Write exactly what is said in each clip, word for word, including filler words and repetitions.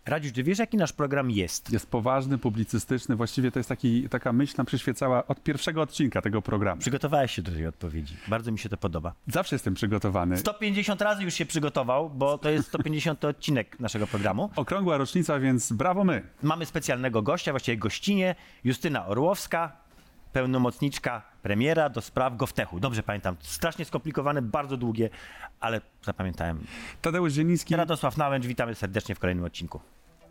Radziu, ty wiesz, jaki nasz program jest? Jest poważny, publicystyczny. Właściwie to jest taki, taka myśl nam przyświecała od pierwszego odcinka tego programu. Przygotowałeś się do tej odpowiedzi. Bardzo mi się to podoba. Zawsze jestem przygotowany. sto pięćdziesiąt razy już się przygotował, bo to jest sto pięćdziesiąty odcinek naszego programu. Okrągła rocznica, więc brawo my. Mamy specjalnego gościa, właściwie gościnie, Justyna Orłowska, pełnomocniczka premiera do spraw GovTechu. Dobrze pamiętam. Strasznie skomplikowane, bardzo długie, ale zapamiętałem. Tadeusz Zieliński. Radosław Nałęcz, witamy serdecznie w kolejnym odcinku.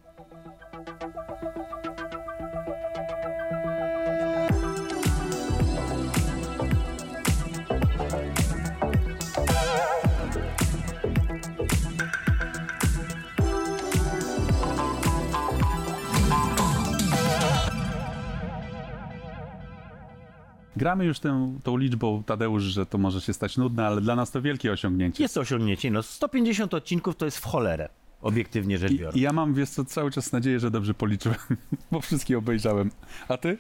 Gramy już tą, tą liczbą, Tadeusz, że to może się stać nudne, ale dla nas to wielkie osiągnięcie. Jest to osiągnięcie. No, sto pięćdziesiąt odcinków to jest w cholerę, obiektywnie rzecz biorąc. I, i ja mam, wiesz co, cały czas nadzieję, że dobrze policzyłem, bo wszystkie obejrzałem. A ty?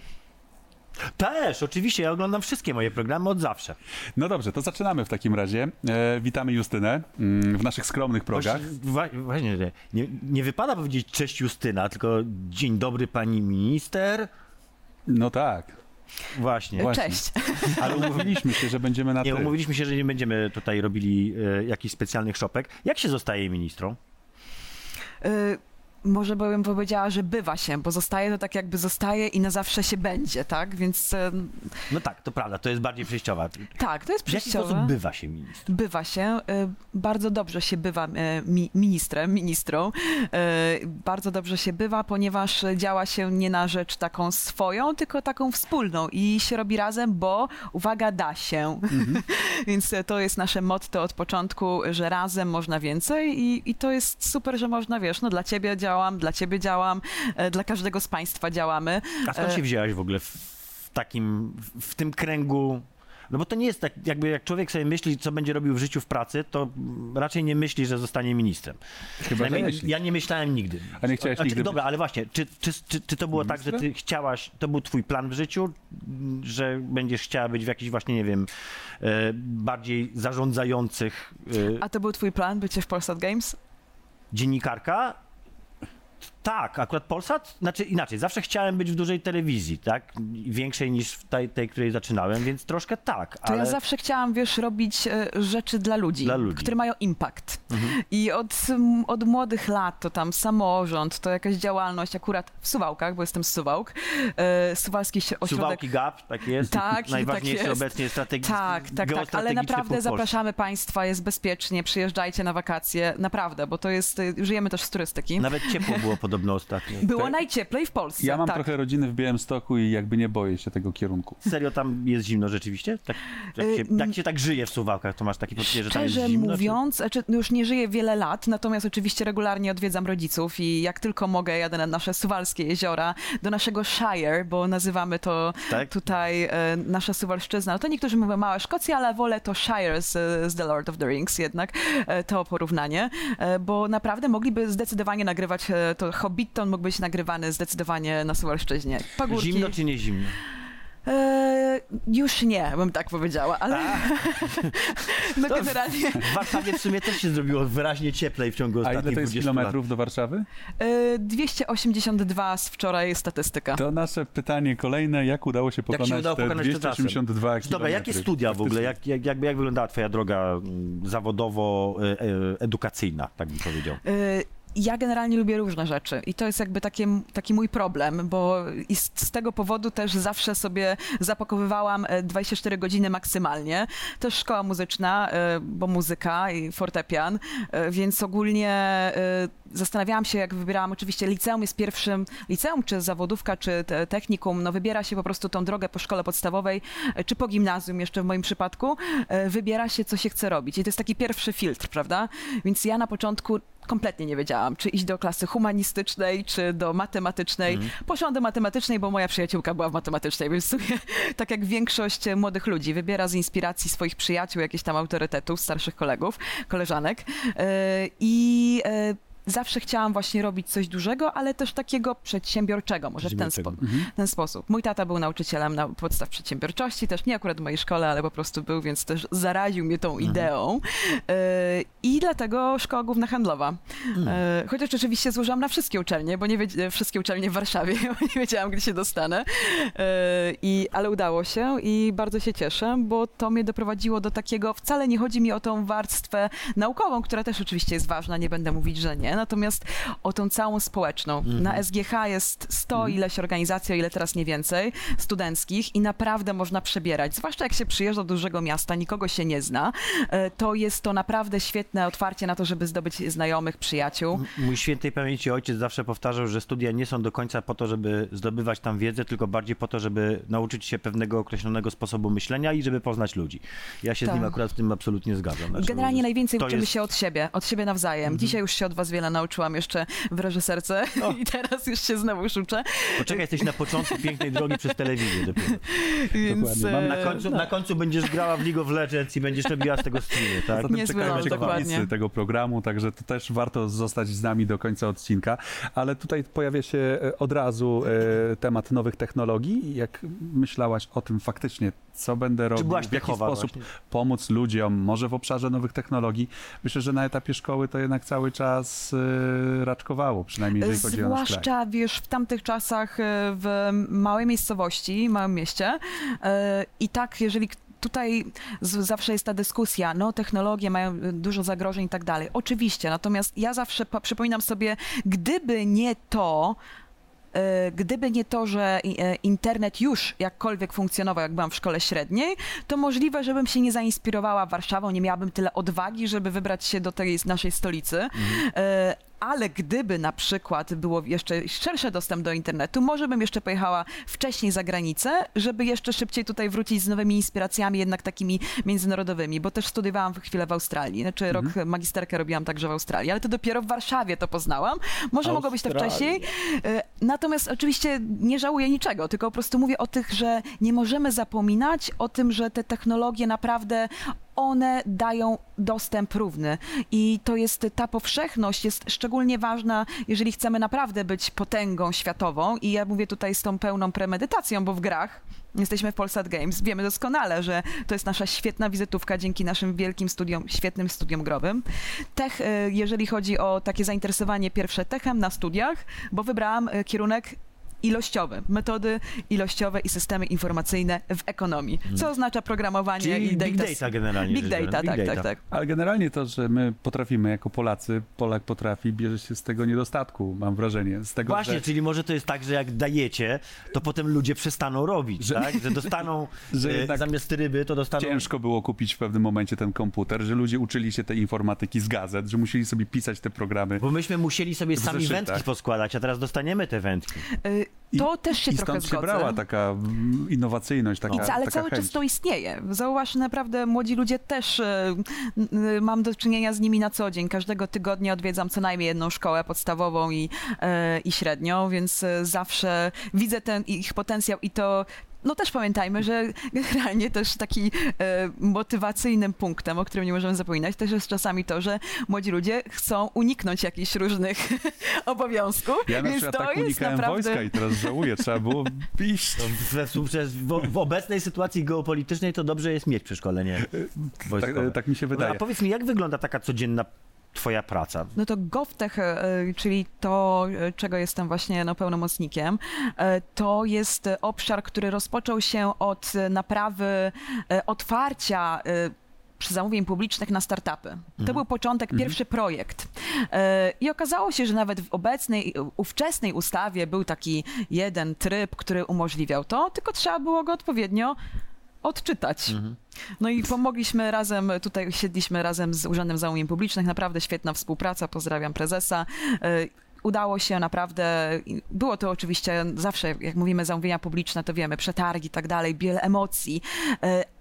Też, oczywiście, ja oglądam wszystkie moje programy od zawsze. No dobrze, to zaczynamy w takim razie. E, witamy Justynę mm, w naszych skromnych progach. Właśnie, właśnie nie, nie wypada powiedzieć cześć Justyna, tylko dzień dobry pani minister. No tak. Właśnie. Właśnie. Cześć. Ale umówiliśmy się, że będziemy na Nie, ty. umówiliśmy się, że nie będziemy tutaj robili e, jakichś specjalnych szopek. Jak się zostaje ministrą? Y, może bym powiedziała, że bywa się, bo zostaje to tak jakby zostaje i na zawsze się będzie, tak? Więc y, No tak, to prawda, to jest bardziej przejściowa. tak, to jest W jaki przejściowe. sposób bywa się ministrem? Bywa się. Y, bardzo dobrze się bywa y, mi, ministrem, ministrą. Y, bardzo dobrze się bywa, ponieważ działa się nie na rzecz taką swoją, tylko taką wspólną i się robi razem, bo uwaga, da się. Mhm. Więc to jest nasze motto od początku, że razem można więcej i, i to jest super, że można, wiesz, no dla ciebie działam, dla ciebie działam, e, dla każdego z państwa działamy. A skąd się wzięłaś w ogóle w, w takim, w, w tym kręgu? No bo to nie jest tak, jakby jak człowiek sobie myśli, co będzie robił w życiu w pracy, to raczej nie myśli, że zostanie ministrem. Chyba, że myśli. Ja nie myślałem nigdy. A nie chciałeś A, nigdy czy, Dobra, być ale właśnie, czy, czy, czy, czy to było tak, że ty chciałaś, to był twój plan w życiu, że będziesz chciała być w jakichś właśnie, nie wiem, e, bardziej zarządzających e, A to był twój plan, bycie w Polsat Games? dziennikarka? Tak, akurat Polsat, znaczy inaczej, zawsze chciałem być w dużej telewizji, tak? Większej niż w tej, tej której zaczynałem, więc troszkę tak, To ale... ja zawsze chciałam, wiesz, robić e, rzeczy dla ludzi, Dla ludzi. które mają impact. Mhm. I od, m, od młodych lat to tam samorząd, to jakaś działalność akurat w Suwałkach, bo jestem z Suwałk, e, Suwalski się- ośrodek... Suwałki Gap, tak jest? Tak, Najważniejszy tak jest. obecnie strategi- Tak, tak, tak, ale geostrategiczny naprawdę punkt Polski. zapraszamy państwa, jest bezpiecznie, przyjeżdżajcie na wakacje, naprawdę, bo to jest, y, żyjemy też z turystyki. Nawet ciepło było podobno ostatnio. Było Tak. najcieplej w Polsce, Ja mam tak. trochę rodziny w Białymstoku i jakby nie boję się tego kierunku. Serio tam jest zimno rzeczywiście? Tak, jak, się, Y, tak się tak żyje w Suwałkach, to masz takie poczucie, że tam jest Szczerze zimno? mówiąc, znaczy, no już nie żyję wiele lat, natomiast oczywiście regularnie odwiedzam rodziców i jak tylko mogę, jadę na nasze suwalskie jeziora, do naszego Shire, bo nazywamy to Tak? tutaj e, nasza Suwalszczyzna. No to niektórzy mówią Mała Szkocja, ale wolę to Shire z, z The Lord of the Rings jednak, e, to porównanie, e, bo naprawdę mogliby zdecydowanie nagrywać, e, to Hobbiton mógł być nagrywany zdecydowanie na Suwalszczyźnie. Czy Pagórki. zimno czy nie zimno? E, już nie, bym tak powiedziała, ale no To- generalnie W Warszawie w sumie też się zrobiło wyraźnie cieplej w ciągu A ostatnich ile to jest dwudziestu lat. kilometrów do Warszawy? e, dwieście osiemdziesiąt dwa z wczoraj statystyka. To nasze pytanie kolejne, jak udało się pokonać udało te pokonać dwieście osiemdziesiąt dwa kilometry? Dobra, jakie studia w ogóle? Jak, jak, jak, jak wyglądała twoja droga mm, zawodowo-edukacyjna, tak bym powiedział? E, Ja generalnie lubię różne rzeczy i to jest jakby takie, taki mój problem, bo i z, z tego powodu też zawsze sobie zapakowywałam e, dwadzieścia cztery godziny maksymalnie. Też szkoła muzyczna, e, bo muzyka i fortepian, e, więc ogólnie e, zastanawiałam się, jak wybierałam, oczywiście liceum jest pierwszym, liceum czy zawodówka, czy te, technikum, no wybiera się po prostu tą drogę po szkole podstawowej, e, czy po gimnazjum jeszcze w moim przypadku, e, wybiera się, co się chce robić i to jest taki pierwszy filtr, prawda? Więc ja na początku kompletnie nie wiedziałam, czy iść do klasy humanistycznej, czy do matematycznej. Mhm. Poszłam do matematycznej, bo moja przyjaciółka była w matematycznej, więc w sumie tak jak większość młodych ludzi wybiera z inspiracji swoich przyjaciół, jakichś tam autorytetów, starszych kolegów, koleżanek. Yy, I yy, zawsze chciałam właśnie robić coś dużego, ale też takiego przedsiębiorczego, może w ten, spo, Przedsiębiorczego. w ten sposób. Mój tata był nauczycielem na podstaw przedsiębiorczości, też nie akurat w mojej szkole, ale po prostu był, więc też zaraził mnie tą ideą. E, I dlatego Szkoła Główna Handlowa. E, chociaż oczywiście złożyłam na wszystkie uczelnie, bo nie wiedziałam, wszystkie uczelnie w Warszawie, bo nie wiedziałam, gdzie się dostanę. E, i, ale udało się i bardzo się cieszę, bo to mnie doprowadziło do takiego, wcale nie chodzi mi o tą warstwę naukową, która też oczywiście jest ważna, nie będę mówić, że nie, natomiast o tą całą społeczną. Na S G H jest sto ileś organizacji, o ile teraz nie więcej, studenckich i naprawdę można przebierać, zwłaszcza jak się przyjeżdża do dużego miasta, nikogo się nie zna, e, to jest to naprawdę świetne otwarcie na to, żeby zdobyć znajomych, przyjaciół. Mój świętej pamięci ojciec zawsze powtarzał, że studia nie są do końca po to, żeby zdobywać tam wiedzę, tylko bardziej po to, żeby nauczyć się pewnego określonego sposobu myślenia i żeby poznać ludzi. Ja się Tak. z nim akurat w tym absolutnie zgadzam. Znaczy, Generalnie najwięcej to uczymy jest- się od siebie, od siebie nawzajem. Dzisiaj już się od was wiele nauczyłam jeszcze w reżyserce i teraz już się znowu już uczę. Poczekaj, jesteś na początku pięknej drogi przez telewizję dopiero. Więc, Dokładnie. Mam e, Na końcu, no. na końcu będziesz grała w League of Legends i będziesz robiła z tego streamy, tak? Zatem Niezły czekamy los, na dokładnie. kulisy tego programu, także to też warto zostać z nami do końca odcinka. Ale tutaj pojawia się e, od razu e, temat nowych technologii. Jak myślałaś o tym faktycznie, co będę robił, byłaś w jaki techowa sposób właśnie? pomóc ludziom, może w obszarze nowych technologii. Myślę, że na etapie szkoły to jednak cały czas e, raczkowało, przynajmniej jeżeli chodzi o nasz kraj. Zwłaszcza, wiesz, w tamtych czasach e, w małej miejscowości, małym mieście e, i tak, jeżeli k- tutaj z, zawsze jest ta dyskusja, no technologie mają e, dużo zagrożeń i tak dalej. Oczywiście, natomiast ja zawsze pa- przypominam sobie, gdyby nie to, e, gdyby nie to, że i- e, internet już jakkolwiek funkcjonował, jak byłam w szkole średniej, to możliwe, żebym się nie zainspirowała Warszawą, nie miałabym tyle odwagi, żeby wybrać się do tej naszej stolicy. E, Ale gdyby na przykład było jeszcze szerszy dostęp do internetu, może bym jeszcze pojechała wcześniej za granicę, żeby jeszcze szybciej tutaj wrócić z nowymi inspiracjami, jednak takimi międzynarodowymi, bo też studiowałam chwilę w Australii, znaczy rok magisterkę robiłam także w Australii, ale to dopiero w Warszawie to poznałam. Może mogło być to Australia. wcześniej. E, Natomiast oczywiście nie żałuję niczego, tylko po prostu mówię o tych, że nie możemy zapominać o tym, że te technologie naprawdę one dają dostęp równy i to jest, ta powszechność jest szczególnie ważna, jeżeli chcemy naprawdę być potęgą światową i ja mówię tutaj z tą pełną premedytacją, bo w grach jesteśmy w Polsat Games, wiemy doskonale, że to jest nasza świetna wizytówka dzięki naszym wielkim studiom, świetnym studiom growym. Tech, y, jeżeli chodzi o takie zainteresowanie pierwsze techem na studiach, bo wybrałam y, kierunek ilościowy, metody ilościowe i systemy informacyjne w ekonomii, co oznacza programowanie Czyli i data. big data generalnie. Big rzecz data, biorąc. tak, Big tak, data. tak. Ale generalnie to, że my potrafimy jako Polacy, Polak potrafi, bierze się z tego niedostatku, mam wrażenie. Z tego, Właśnie, że, czyli może to jest tak, że jak dajecie, to potem ludzie przestaną robić, Że- tak? Że dostaną, że e, jednak zamiast ryby, to dostaną... ciężko było kupić w pewnym momencie ten komputer, że ludzie uczyli się tej informatyki z gazet, że musieli sobie pisać te programy. Bo myśmy musieli sobie W sami zeszytach. wędki poskładać, a teraz dostaniemy te wędki. Y, To też się I trochę stąd się zgodzę. brała taka mm, innowacyjność, taka, I ca- ale taka cały chęć. czas to istnieje. Zauważ, naprawdę młodzi ludzie też, e, n- n- mam do czynienia z nimi na co dzień. Każdego tygodnia odwiedzam co najmniej jedną szkołę podstawową i, e, i średnią, więc e, zawsze widzę ten ich potencjał i to no też pamiętajmy, że generalnie też taki e, motywacyjnym punktem, o którym nie możemy zapominać, też jest czasami to, że młodzi ludzie chcą uniknąć jakichś różnych obowiązków, Ja na więc przykład to tak jest unikałem naprawdę... wojska i teraz żałuję, trzeba było iść. No, we, w, w, w obecnej sytuacji geopolitycznej to dobrze jest mieć przeszkolenie wojskowe. Tak, tak mi się wydaje. A powiedz mi, jak wygląda taka codzienna twoja praca? No to GovTech, e, czyli to, e, czego jestem właśnie no, pełnomocnikiem, e, to jest e, obszar, który rozpoczął się od e, naprawy, e, otwarcia e, przy zamówień publicznych na startupy. To był początek, pierwszy projekt. E, I okazało się, że nawet w obecnej, ówczesnej ustawie był taki jeden tryb, który umożliwiał to, tylko trzeba było go odpowiednio odczytać. No i pomogliśmy razem, tutaj siedliśmy razem z Urzędem Zamówień Publicznych, naprawdę świetna współpraca, pozdrawiam prezesa. E, Udało się naprawdę, było to oczywiście zawsze, jak mówimy zamówienia publiczne, to wiemy, przetargi i tak dalej, wiele emocji, e,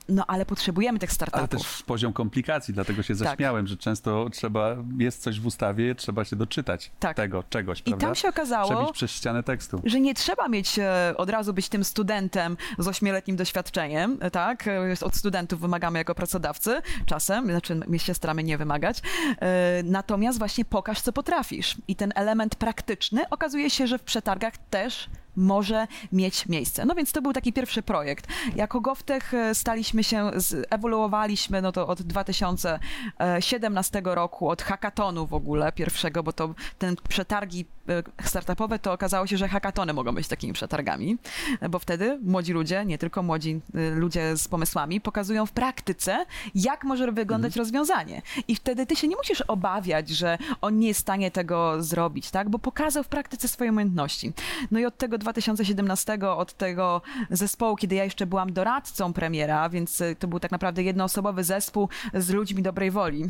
no ale potrzebujemy tych startupów. Ale też poziom komplikacji, dlatego się zaśmiałem, że często trzeba, jest coś w ustawie, trzeba się doczytać Tak. tego czegoś, I prawda? tam się okazało, Przebić przez ścianę tekstu. że nie trzeba mieć e, od razu być tym studentem z ośmioletnim doświadczeniem, e, tak? E, Od studentów wymagamy jako pracodawcy czasem, znaczy my się staramy nie wymagać. E, Natomiast właśnie pokaż, co potrafisz. I ten element praktyczny okazuje się, że w przetargach też może mieć miejsce. No więc to był taki pierwszy projekt. Jako GovTech e, staliśmy się, z, ewoluowaliśmy no to od dwa tysiące siedemnastego roku, od hackathonu w ogóle pierwszego, bo to ten przetargi e, startupowe, to okazało się, że hackathony mogą być takimi przetargami, e, bo wtedy młodzi ludzie, nie tylko młodzi e, ludzie z pomysłami, pokazują w praktyce, jak może wyglądać Mhm. rozwiązanie. I wtedy ty się nie musisz obawiać, że on nie jest w stanie tego zrobić, tak? Bo pokazał w praktyce swoje umiejętności. No i od tego dwa tysiące siedemnastego, od tego zespołu, kiedy ja jeszcze byłam doradcą premiera, więc y, to był tak naprawdę jednoosobowy zespół z ludźmi dobrej woli,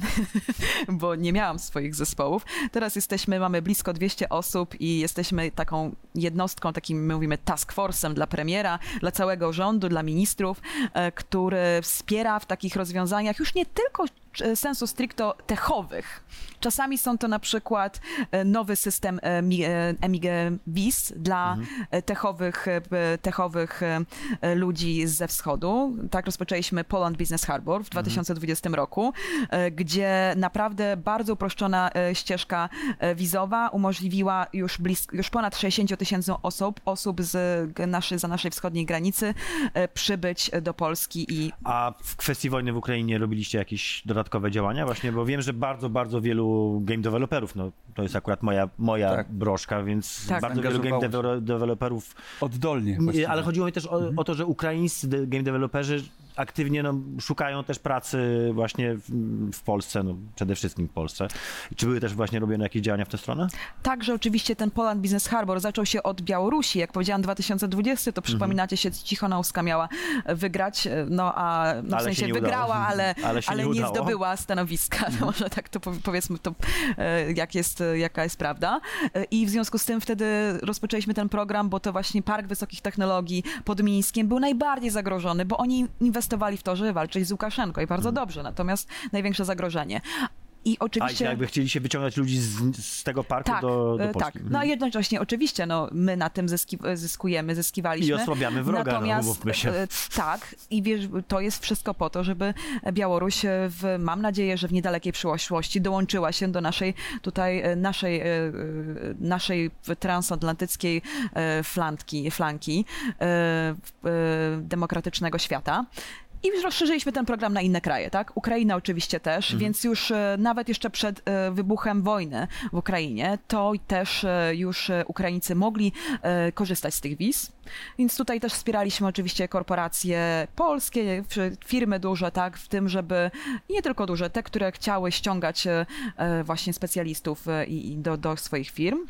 bo nie miałam swoich zespołów. Teraz jesteśmy, mamy blisko dwieście osób i jesteśmy taką jednostką, takim my mówimy task force'em dla premiera, dla całego rządu, dla ministrów, e, który wspiera w takich rozwiązaniach już nie tylko e, sensu stricto techowych. Czasami są to na przykład e, nowy system e, mi- e, Emigę V I S dla e, techowych, e, techowych e, e, ludzi ze wschodu. Tak rozpoczęliśmy Poland Business Harbor w dwa tysiące dwudziestym roku, e, gdzie naprawdę bardzo uproszczona e, ścieżka e, wizowa umożliwiła już, blisko, już ponad sześćdziesiąt tysięcy osób, osób z g- naszej, za naszej wschodniej granicy e, przybyć do Polski i A w kwestii wojny w Ukrainie robiliście jakieś dodatkowe działania? Właśnie, bo wiem, że bardzo, bardzo wielu game developerów, no to jest akurat moja, moja Tak. broszka, więc Tak. bardzo wielu game Angażowało się. dewe- developerów, Oddolnie nie, właściwie. ale chodziło mi też o, o to, że ukraińscy de- game developerzy aktywnie no, szukają też pracy właśnie w, w Polsce, no przede wszystkim w Polsce. Czy były też właśnie robione jakieś działania w tę stronę? Także oczywiście ten Poland Business Harbor zaczął się od Białorusi. Jak powiedziałam, dwa tysiące dwudziesty, to przypominacie się, Cichonauska miała wygrać, no a no w Ale się sensie nie udało. wygrała, ale, Ale się ale nie nie udało. zdobyła stanowiska. No, może tak to powi- powiedzmy to, e, jak jest, e, jaka jest prawda. E, I w związku z tym wtedy rozpoczęliśmy ten program, bo to właśnie Park Wysokich Technologii pod Mińskiem był najbardziej zagrożony, bo oni inwestowali w to, żeby walczyć z Łukaszenką i bardzo dobrze. Natomiast największe zagrożenie. I A oczywiście... jakby chcieli się wyciągnąć ludzi z, z tego parku Tak, do, do e, Polski. tak. No a jednocześnie oczywiście no, my na tym zyski, zyskujemy, zyskiwaliśmy. I osłabiamy wroga, no, Natomiast umówmy się. e, tak, i wiesz, to jest wszystko po to, żeby Białoruś w, mam nadzieję, że w niedalekiej przyszłości dołączyła się do naszej tutaj, e, naszej, e, e, naszej transatlantyckiej e, flanki, flanki e, e, demokratycznego świata. I rozszerzyliśmy ten program na inne kraje, tak? Ukraina oczywiście też, Mhm. więc już e, nawet jeszcze przed e, wybuchem wojny w Ukrainie, to też e, już e, Ukraińcy mogli e, korzystać z tych wiz. Więc tutaj też wspieraliśmy oczywiście korporacje polskie, f- firmy duże, tak? W tym, żeby, i nie tylko duże, te, które chciały ściągać e, e, właśnie specjalistów e, i, i do, do swoich firm.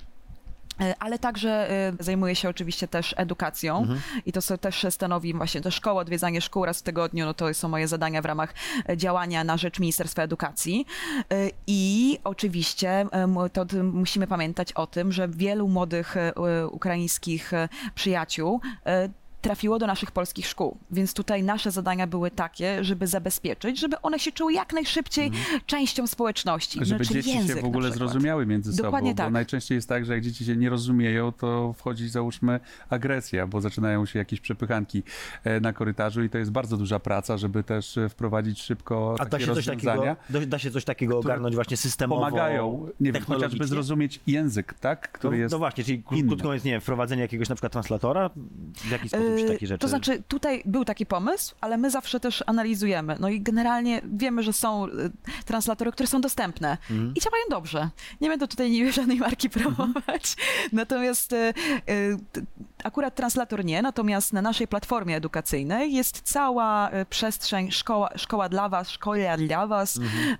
E, Ale także e, zajmuję się oczywiście też edukacją i to są też stanowi właśnie te szkoły, odwiedzanie szkół raz w tygodniu, no to są moje zadania w ramach e, działania na rzecz Ministerstwa Edukacji. E, I oczywiście e, m- to t- musimy pamiętać o tym, że wielu młodych e, e, ukraińskich e, przyjaciół e, trafiło do naszych polskich szkół. Więc tutaj nasze zadania były takie, żeby zabezpieczyć, żeby one się czuły jak najszybciej częścią społeczności. Żeby no, czyli dzieci język się w na ogóle przykład. zrozumiały między Dokładnie sobą, bo tak. najczęściej jest tak, że jak dzieci się nie rozumieją, to wchodzi, załóżmy, agresja, bo zaczynają się jakieś przepychanki e, na korytarzu i to jest bardzo duża praca, żeby też e, wprowadzić szybko A da takie się, coś takiego, rozwiązania. da, da się coś takiego które ogarnąć właśnie systemowo, Pomagają, nie wiem, chociażby technologicznie? zrozumieć język, tak, który No, jest no właśnie, czyli inny. krótko mówiąc, nie wiem, wprowadzenie jakiegoś na przykład translatora? W jaki sposób się Yy, takie rzeczy... To znaczy, tutaj był taki pomysł, ale my zawsze też analizujemy. No i generalnie wiemy, że są y, translatory, które są dostępne Mhm. i działają dobrze. Nie będę tutaj nie żadnej marki promować. Natomiast y, y, t- akurat translator nie, natomiast na naszej platformie edukacyjnej jest cała y, przestrzeń szkoła, szkoła dla was, szkoła dla was,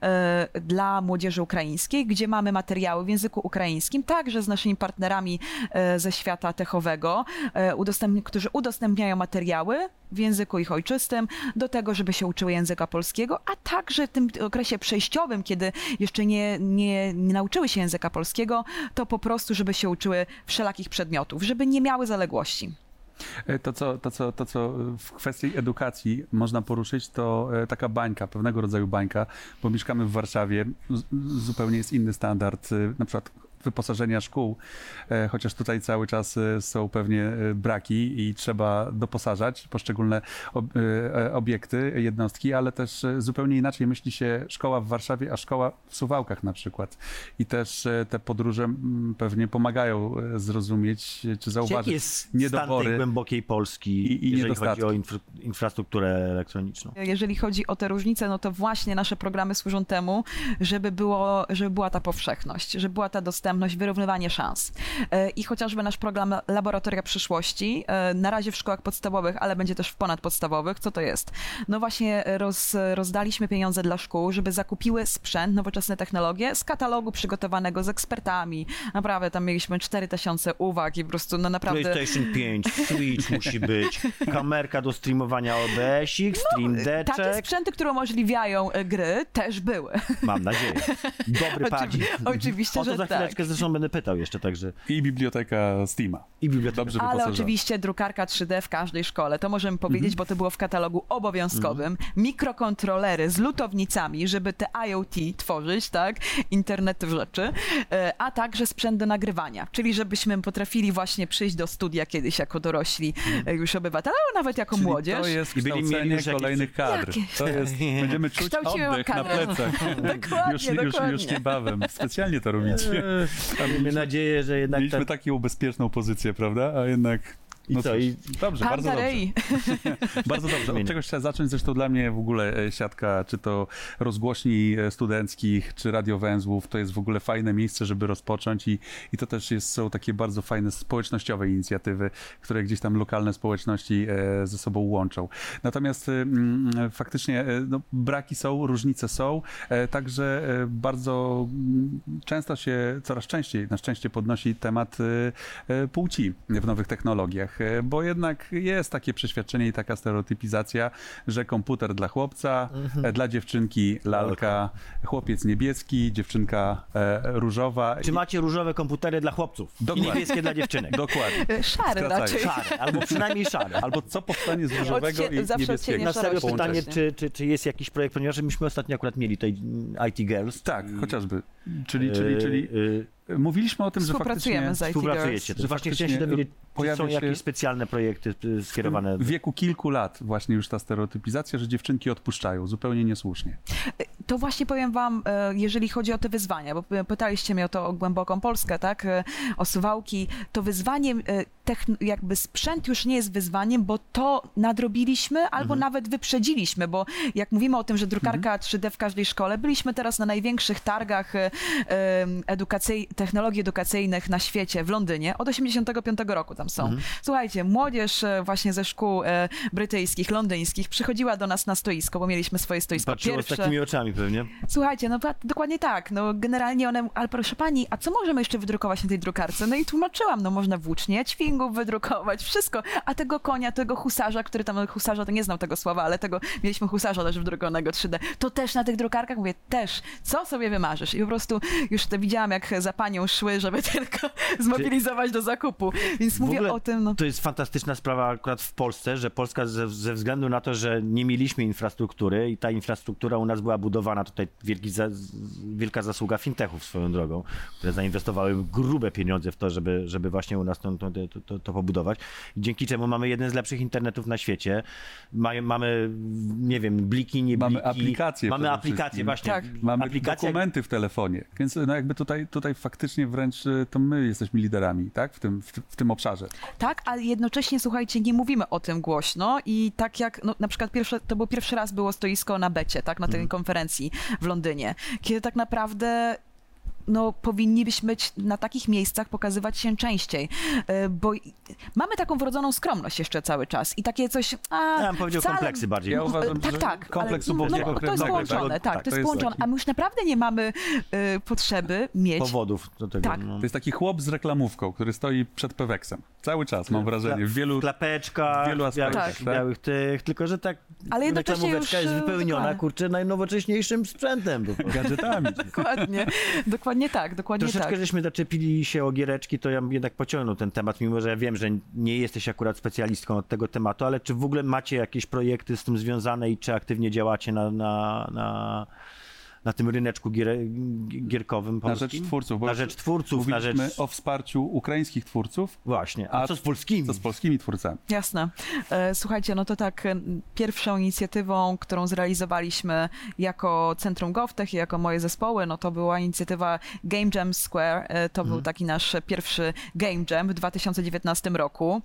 y, dla młodzieży ukraińskiej, gdzie mamy materiały w języku ukraińskim, także z naszymi partnerami y, ze świata techowego, y, udostępni- którzy udostępniają materiały w języku ich ojczystym, do tego, żeby się uczyły języka polskiego, a także w tym okresie przejściowym, kiedy jeszcze nie, nie, nie nauczyły się języka polskiego, to po prostu, żeby się uczyły wszelakich przedmiotów, żeby nie miały zaległości. To co, to, co, to, co w kwestii edukacji można poruszyć, to e, taka bańka, pewnego rodzaju bańka, bo mieszkamy w Warszawie, z, zupełnie jest inny standard, e, na przykład wyposażenia szkół, e, chociaż tutaj cały czas e, są pewnie e, braki i trzeba doposażać poszczególne ob, e, obiekty, jednostki, ale też e, zupełnie inaczej myśli się szkoła w Warszawie, a szkoła w Suwałkach na przykład. I też e, te podróże m, pewnie pomagają e, zrozumieć, e, czy zauważyć Jaki jest stan tej niedobory. głębokiej Polski, i- i jeżeli niedostatki. chodzi o infra- infrastrukturę elektroniczną? Jeżeli chodzi o te różnice, no to właśnie nasze programy służą temu, żeby, było, żeby była ta powszechność, żeby była ta dostępność, wyrównywanie szans. E, I chociażby nasz program Laboratoria Przyszłości, e, na razie w szkołach podstawowych, ale będzie też w ponadpodstawowych. Co to jest? No właśnie roz, rozdaliśmy pieniądze dla szkół, żeby zakupiły sprzęt, nowoczesne technologie z katalogu przygotowanego z ekspertami. Naprawdę tam mieliśmy cztery tysiące uwag i po prostu no naprawdę... PlayStation pięć, Switch musi być, kamerka do streamowania O B S ik, Stream Takie Deck. sprzęty, które umożliwiają e, gry, też były. Mam nadzieję. Dobry padzik. Oczywiście, O to że za tak. chwileczkę zresztą będę pytał jeszcze, także I biblioteka Steama. i biblioteka. Dobrze Ale wyposażona. oczywiście drukarka trzy D w każdej szkole, to możemy powiedzieć, bo to było w katalogu obowiązkowym. Mikrokontrolery z lutownicami, żeby te I O T tworzyć, tak? Internet rzeczy, e, a także sprzęt do nagrywania, czyli żebyśmy potrafili właśnie przyjść do studia kiedyś jako dorośli e, już obywatele, ale nawet jako Czyli młodzież. to jest I byli mieli kształcenie już jakieś- kolejnych kadr. Jakieś- To jest, będziemy czuć Kształcimy oddech na kadrę. plecach. Dokładnie, już, już, już dokładnie. niebawem. Specjalnie to robicie. Mamy nadzieję, że jednak Mieliśmy ten... taką bezpieczną pozycję, prawda? A jednak... I no co, cóż, i- Dobrze, bardzo dobrze. Pantarei. Bardzo dobrze. Od czegoś trzeba zacząć. Zresztą dla mnie w ogóle e, siatka, czy to rozgłośni e, studenckich, czy radiowęzłów, to jest w ogóle fajne miejsce, żeby rozpocząć i, i to też jest, są takie bardzo fajne społecznościowe inicjatywy, które gdzieś tam lokalne społeczności e, ze sobą łączą. Natomiast e, mm, faktycznie e, no, braki są, różnice są, e, także e, bardzo mm, często się, coraz częściej na szczęście podnosi temat e, e, płci w nowych technologiach, e, bo jednak jest takie przeświadczenie i taka stereotypizacja, że komputer dla chłopca, e, dla dziewczynki lalka, chłopiec niebieski, dziewczynka e, różowa. Czy macie różowe komputery dla chłopców Dokładnie. i niebieskie dla dziewczynek? Dokładnie. E, Szary Skracając. raczej. Szare, albo przynajmniej szare. Albo co powstanie z różowego Odcie- i zawsze niebieskiego. odcienie Na serio szarości. pytanie, Połączenie. czy, czy, czy jest jakiś projekt, ponieważ myśmy ostatnio akurat mieli tutaj I T Girls. Tak, I- chociażby. Czyli, czyli, czyli Yy, yy, mówiliśmy o tym, że Współpracujemy faktycznie z I T współpracujecie. Girls. To Że właśnie chciałem się faktycznie, dowiedzieć, czy pojawia są się- jakieś specjalne projekty y, skierowane... w wieku kilku lat właśnie już ta stereotypizacja, że dziewczynki odpuszczają, zupełnie niesłusznie. To właśnie powiem wam, e, jeżeli chodzi o te wyzwania, bo p- pytaliście mnie o to o głęboką Polskę, tak, e, o Suwałki, to wyzwaniem, e, techn- jakby sprzęt już nie jest wyzwaniem, bo to nadrobiliśmy albo nawet wyprzedziliśmy, bo jak mówimy o tym, że drukarka trzy D w każdej szkole, byliśmy teraz na największych targach e, e, edukacyj- technologii edukacyjnych na świecie w Londynie, od osiemdziesiątego piątego roku tam są. Słuchajcie, młodzież e, właśnie ze szkół e, brytyjskich, londyńskich przychodziła do nas na stoisko, bo mieliśmy swoje stoisko Patrzyło z pierwsze. takimi oczami pewnie. Słuchajcie, no pa- dokładnie tak, no generalnie one, ale proszę pani, a co możemy jeszcze wydrukować na tej drukarce? No i tłumaczyłam, no można włócznie ćwingów wydrukować, wszystko, a tego konia, tego husarza, który tam, husarza to nie znał tego słowa, ale tego, mieliśmy husarza też wydrukowanego trzy D, to też na tych drukarkach, mówię, też, co sobie wymarzysz? I po prostu już to widziałam, jak za panią szły, żeby tylko zmobilizować do zakupu, więc W mówię ogóle o tym, no. To jest fantastyczna sprawa akurat w Polsce, że Polska ze, ze względu na to, że nie mieliśmy infrastruktury i ta infrastruktura u nas była budowana, tutaj wielki za, wielka zasługa fintechów swoją drogą, które zainwestowały grube pieniądze w to, żeby, żeby właśnie u nas to, to, to, to, to pobudować. I dzięki czemu mamy jeden z lepszych internetów na świecie. Maj, mamy, nie wiem, bliki, nie bliki. Mamy aplikacje Mamy przede aplikacje, wszystkim. właśnie. Tak. Mamy Aplikacja- dokumenty w telefonie, więc no jakby tutaj, tutaj faktycznie wręcz y, to my jesteśmy liderami, tak? W tym, w, w tym obszarze. Tak, ale jednocześnie, słuchajcie, nie mówimy o tym głośno i tak jak, no, na przykład pierwsze, to było pierwszy raz było stoisko na Becie, tak, na tej konferencji w Londynie, kiedy tak naprawdę no, powinniśmy być na takich miejscach, pokazywać się częściej, e, bo i- mamy taką wrodzoną skromność jeszcze cały czas i takie coś, a Ja bym powiedział wcale- kompleksy bardziej. Ja uważam, tak, że tak. kompleks ale, no, ubogiego no, to jest krewnego, połączone, tak? tak, Tak, to to jest jest połączone, taki- a my już naprawdę nie mamy e, potrzeby mieć Powodów do tego. Tak. No. To jest taki chłop z reklamówką, który stoi przed Peweksem. Cały czas, mam wrażenie, w wielu... Klapeczka, w wielu aspektach, białych, tak. białych tych, tylko że tak Ale jednocześnie reklamóweczka już, jest e, wypełniona, dokładnie. kurczę, najnowocześniejszym sprzętem. po prostu. gadżetami. Dokładnie, dokładnie dokładnie tak, dokładnie Troszeczkę tak. żeśmy zaczepili się o giereczki, to ja bym jednak pociągnął ten temat, mimo że ja wiem, że nie jesteś akurat specjalistką od tego tematu, ale czy w ogóle macie jakieś projekty z tym związane i czy aktywnie działacie na, na, na, na tym ryneczku gier, gierkowym Na polskim? rzecz twórców. Bo Na rzecz twórców, na mówiliśmy rzecz... o wsparciu ukraińskich twórców. Właśnie, a, A co z polskimi? Co z polskimi twórcami? Jasne. E, Słuchajcie, no to tak, e, pierwszą inicjatywą, którą zrealizowaliśmy jako Centrum GovTech i jako moje zespoły, no to była inicjatywa Game Jam Square. E, To był taki nasz pierwszy Game Jam w dwa tysiące dziewiętnastym roku.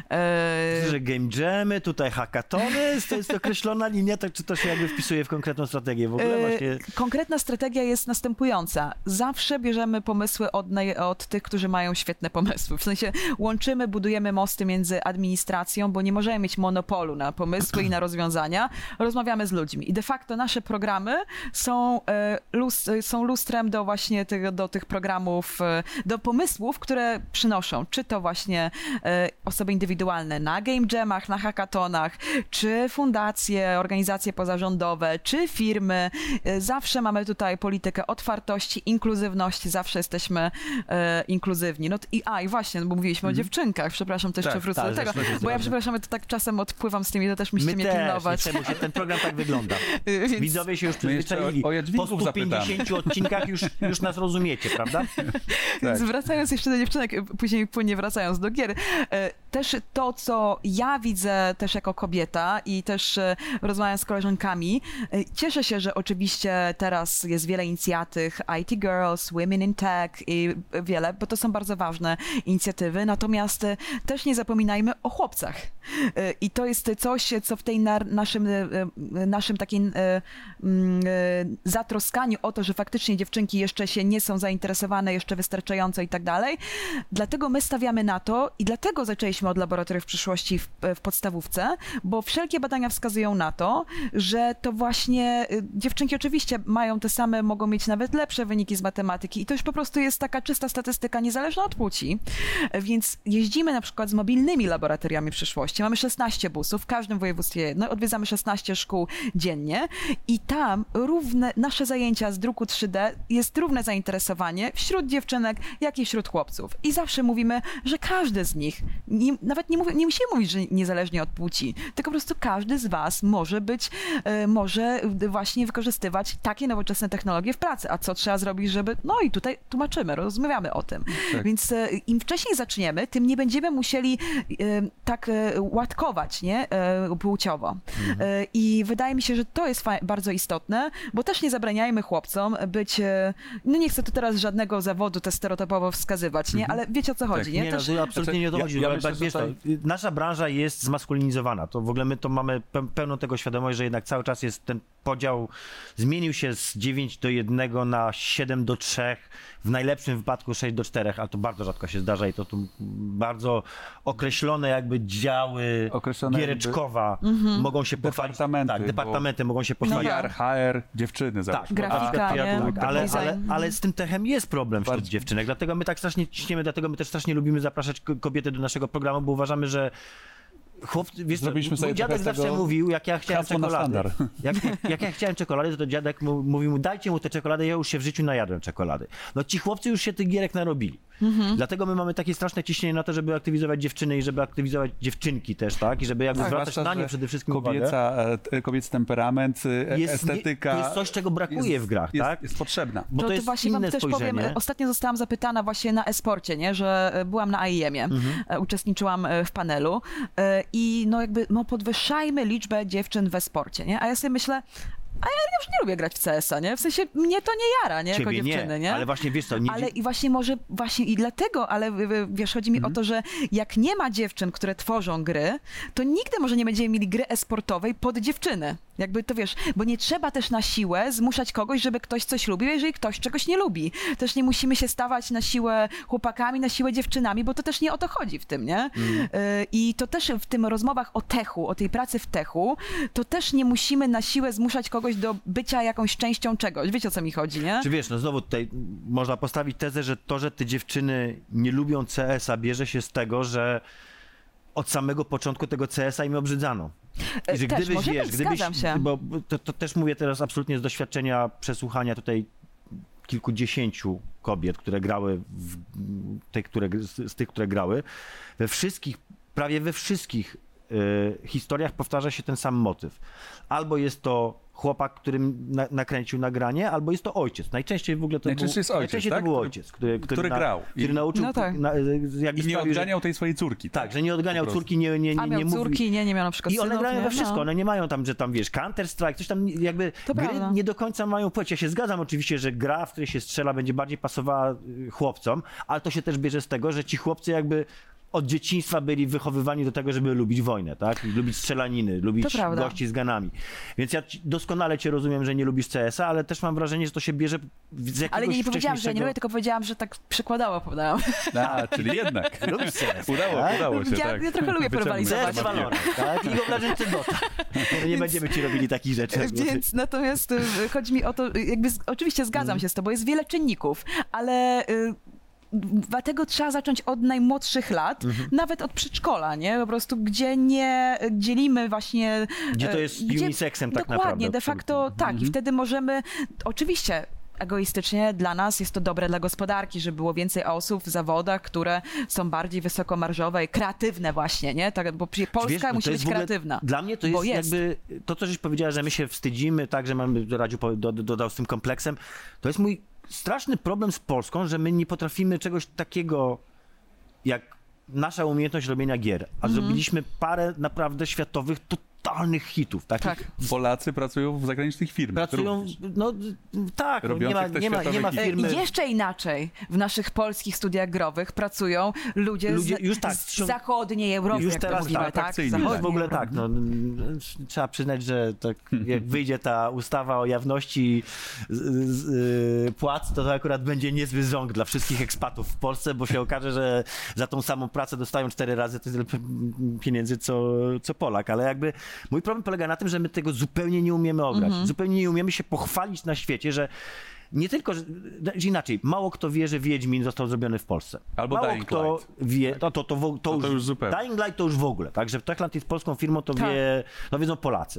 E, Że game jamy, tutaj hackatony, to jest określona linia, to, czy to się jakby wpisuje w konkretną strategię w ogóle E, właśnie? Konkretna strategia jest następująca. Zawsze bierzemy pomysły od, naj- od tych, którzy mają świetne pomysły. W sensie łączymy, budujemy mosty między administracją, bo nie możemy mieć monopolu na pomysły i na rozwiązania. Rozmawiamy z ludźmi. I de facto nasze programy są, e, lus- są lustrem do właśnie tego, do tych programów, e, do pomysłów, które przynoszą, czy to właśnie e, osoby indywidualne na game jamach, na hackathonach, czy fundacje, organizacje pozarządowe, czy firmy. E, Zawsze mamy tutaj politykę otwartości, inkluzywności, zawsze jesteśmy e, inkluzywni. No t- i, a i właśnie, bo mówiliśmy o dziewczynkach, przepraszam, to jeszcze Tak, wrócę tak, do tego, zresztą jest bo ja ważne. przepraszam, ja to tak czasem odpływam z tymi, to też musicie My mnie też, pilnować. nie przejmuj się, ten program tak wygląda. Więc- Widzowie się już My jeszcze przyzwyczaili. o- o Po Jadwigów stu pięćdziesięciu odcinkach już, już nas rozumiecie, prawda? Więc Tak. wracając jeszcze do dziewczynek, później płynnie wracając do gier, e, też to, co ja widzę też jako kobieta i też e, rozmawiam z koleżankami, e, cieszę się, że oczywiście teraz jest wiele inicjatyw I T Girls, Women in Tech i wiele, bo to są bardzo ważne inicjatywy, natomiast e, też nie zapominajmy o chłopcach. E, I to jest coś, co w tej na, naszym, e, e, naszym takim e, mm, e, zatroskaniu o to, że faktycznie dziewczynki jeszcze się nie są zainteresowane jeszcze wystarczająco i tak dalej. Dlatego my stawiamy na to i dlatego zaczęliśmy od laboratoriów przyszłości w, w podstawówce, bo wszelkie badania wskazują na to, że to właśnie y, dziewczynki oczywiście mają te same, mogą mieć nawet lepsze wyniki z matematyki i to już po prostu jest taka czysta statystyka niezależna od płci. E, Więc jeździmy na przykład z mobilnymi laboratoriami przyszłości. Mamy szesnaście busów, w każdym województwie jedno, odwiedzamy szesnaście szkół dziennie i tam równe nasze zajęcia z druku trzy D jest równe zainteresowanie wśród dziewczynek, jak i wśród chłopców. I zawsze mówimy, że każdy z nich, nie, nawet nie, mówię, nie musimy mówić, że niezależnie od płci, tylko po prostu każdy z was może być, e, może właśnie wykorzystywać takie nowoczesne technologie w pracy. A co trzeba zrobić, żeby, no i tutaj tłumaczymy, rozmawiamy o tym. Tak. Więc e, im wcześniej zaczniemy, tym nie będziemy musieli e, tak e, łatkować, nie, e, płciowo. E, I wydaje mi się, że to jest fa- bardzo istotne, bo też nie zabraniajmy chłopcom być, e, no nie chcę tu teraz żadnego zawodu też stereotypowo wskazywać, nie, ale wiecie o co chodzi, nie? Nie, no, Też, to absolutnie nie o to Ja- chodzi. ja ale myślę, tak, że wiesz, tutaj- to, nasza branża jest zmaskulinizowana. To w ogóle my to mamy pe- pełną tego świadomość, że jednak cały czas jest ten podział, zmienił się z dziewięć do jednego na siedem do trzech, w najlepszym wypadku sześć do czterech, ale to bardzo rzadko się zdarza i to tu bardzo określone jakby działy Określone giereczkowa mogą się pochwalić. Departamenty, Tak, bo- departamenty mogą się No pochwalić. tak. P R, H R, dziewczyny załóżmy. Grafika, A- nie? Tak, ale, design. ale, ale z tym techem jest problem wśród Bardzo. dziewczynek, dlatego my tak strasznie ciśniemy, dlatego my też strasznie lubimy zapraszać ko- kobiety do naszego programu, bo uważamy, że chłopcy, wiesz co, Zrobiliśmy sobie mój dziadek trochę z zawsze tego mówił, jak ja chciałem hasło na czekolady, sztandar. jak, jak ja chciałem czekolady, to dziadek mu, mówił mu, dajcie mu te czekolady, ja już się w życiu najadłem czekolady. No ci chłopcy już się tych gierek narobili. Dlatego my mamy takie straszne ciśnienie na to, żeby aktywizować dziewczyny i żeby aktywizować dziewczynki też, tak? I żeby jakby Tak, zwracać zwłaszcza, na nie że przede wszystkim uwagę. kobieca, e, t- kobiecy temperament, e, Jest, estetyka. to jest coś, czego brakuje jest- w grach, jest, tak? Jest potrzebna. Bo to, to, jest właśnie inne wam też spojrzenie. powiem, ostatnio zostałam zapytana właśnie na e-sporcie, nie, że e, byłam na I E M-ie, Mhm. e, uczestniczyłam e, w panelu e, i no jakby, no podwyższajmy liczbę dziewczyn w e-sporcie, nie, a ja sobie myślę, a ja już nie lubię grać w C S a, nie, w sensie mnie to nie jara, nie, jako Ciebie dziewczyny, nie, ale właśnie wiesz co, nie, Ale i właśnie może, właśnie i dlatego, ale w- w- wiesz, chodzi mi o to, że jak nie ma dziewczyn, które tworzą gry, to nigdy może nie będziemy mieli gry e-sportowej pod dziewczyny. Jakby to wiesz, bo nie trzeba też na siłę zmuszać kogoś, żeby ktoś coś lubił, jeżeli ktoś czegoś nie lubi. Też nie musimy się stawać na siłę chłopakami, na siłę dziewczynami, bo to też nie o to chodzi w tym, nie? Y, I to też w tym rozmowach o techu, o tej pracy w techu, to też nie musimy na siłę zmuszać kogoś do bycia jakąś częścią czegoś. Wiecie, o co mi chodzi, nie? Czy wiesz, no znowu tutaj można postawić tezę, że to, że te dziewczyny nie lubią C S a, bierze się z tego, że od samego początku tego C S a im obrzydzano. I że E, też, gdybyś, może wiesz, być, gdybyś, zgadzam się. bo to, to też mówię teraz absolutnie z doświadczenia przesłuchania tutaj kilkudziesięciu kobiet, które grały, w, te, które, z, z tych, które grały, we wszystkich, prawie we wszystkich y, historiach powtarza się ten sam motyw. Albo jest to chłopak, którym na, nakręcił nagranie, albo jest to ojciec. Najczęściej w ogóle to Najczęściej był, jest ojciec, najczęściej tak? to był Który- ojciec, który, który, który na, grał. I- który nauczył, No tak. na, jakby I nie sprawił, że- odganiał tej swojej córki. tak, że nie odganiał Po prostu. córki, nie, nie, A nie, miał nie mówi. córki, nie, nie miał na przykład I one synów, grają nie? we wszystko, No. one nie mają tam, że tam wiesz, Counter-Strike, coś tam jakby To gry prawda. nie do końca mają płeć. Ja się zgadzam oczywiście, że gra, w której się strzela, będzie bardziej pasowała y, chłopcom, ale to się też bierze z tego, że ci chłopcy jakby od dzieciństwa byli wychowywani do tego, żeby lubić wojnę, tak? I lubić strzelaniny, lubić To prawda. gości z ganami. Więc ja ci- doskonale cię rozumiem, że nie lubisz C S a, ale też mam wrażenie, że to się bierze z jakiegoś Ale nie, nie powiedziałam, że ja nie wcześniejszego- lubię, tylko powiedziałam, że tak przykładowo powiedziałam. A, czyli jednak. Lubisz C S a, Udało, tak? udało się, Ja- tak. ja trochę lubię Wyciągnąć. porywalizować. C S walone, tak? I wyobrażeń Dota. Nie Więc- będziemy ci robili takich rzeczy. Więc natomiast y, chodzi mi o to, y, jakby z, oczywiście zgadzam Mm. się z tobą, jest wiele czynników, ale y, dlatego trzeba zacząć od najmłodszych lat, Mhm. nawet od przedszkola, nie? Po prostu, gdzie nie dzielimy właśnie... Gdzie to e, jest unisexem tak Dokładnie, naprawdę. de facto tak. Mhm. I wtedy możemy, oczywiście egoistycznie dla nas jest to dobre dla gospodarki, żeby było więcej osób w zawodach, które są bardziej wysokomarżowe i kreatywne właśnie, nie? Tak, bo przecież Polska Wiesz, no to musi jest być w ogóle- kreatywna. Dla mnie to bo jest, jest. jakby to, co żeś powiedziała, że my się wstydzimy, tak, że mamy, Radziu po- do, dodał z tym kompleksem. To jest mój straszny problem z Polską, że my nie potrafimy czegoś takiego jak nasza umiejętność robienia gier, a Mhm. zrobiliśmy parę naprawdę światowych, totalnych hitów. Takich Tak. Polacy pracują w zagranicznych firmach. Pracują, również. no tak, no, nie ma, Robiących te nie ma, nie ma światowe E, firmy. Jeszcze inaczej, w naszych polskich studiach growych pracują ludzie, Ludzie z, już tak, z są- zachodniej Europy, już jak teraz to mówimy, tak, tak? atrakcyjni. Zachodniej Już w ogóle Europy. tak, no, n- trzeba przyznać, że tak, jak wyjdzie ta ustawa o jawności z, z, y, płac, to, to akurat będzie niezły ząg dla wszystkich ekspatów w Polsce, bo się okaże, że za tą samą pracę dostają cztery razy tyle p- pieniędzy, co, co Polak, ale jakby mój problem polega na tym, że my tego zupełnie nie umiemy ograć, zupełnie nie umiemy się pochwalić na świecie, że nie tylko, że, że inaczej, mało kto wie, że Wiedźmin został zrobiony w Polsce. Albo mało Dying kto Light. wie, to, to, to, to, to już, już zupełnie. Dying Light to już w ogóle, tak, że Techland jest polską firmą, to, Tak. wie, to wiedzą Polacy.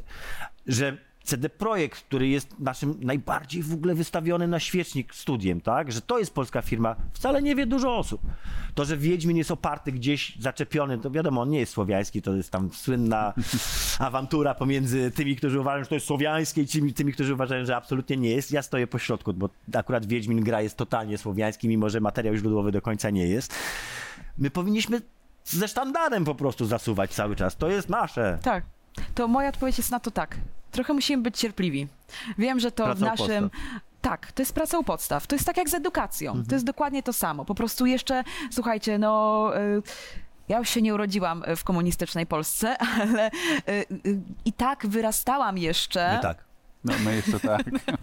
Że C D Projekt, który jest naszym najbardziej w ogóle wystawionym na świecznik studiem, tak, że to jest polska firma, wcale nie wie dużo osób. To, że Wiedźmin jest oparty gdzieś, zaczepiony, to wiadomo, on nie jest słowiański, to jest tam słynna awantura pomiędzy tymi, którzy uważają, że to jest słowiańskie i tymi, tymi, którzy uważają, że absolutnie nie jest. Ja stoję po środku, bo akurat Wiedźmin gra jest totalnie słowiański, mimo że materiał źródłowy do końca nie jest. My powinniśmy ze sztandarem po prostu zasuwać cały czas. To jest nasze. Tak. To moja odpowiedź jest na to tak. Trochę musimy być cierpliwi. Wiem, że to Praca w u naszym... podstaw. Tak, to jest praca u podstaw. To jest tak jak z edukacją. Mhm. To jest dokładnie to samo. Po prostu jeszcze, słuchajcie, no... Y, ja już się nie urodziłam w komunistycznej Polsce, ale y, y, i tak wyrastałam jeszcze... Nie tak. No, my jeszcze tak.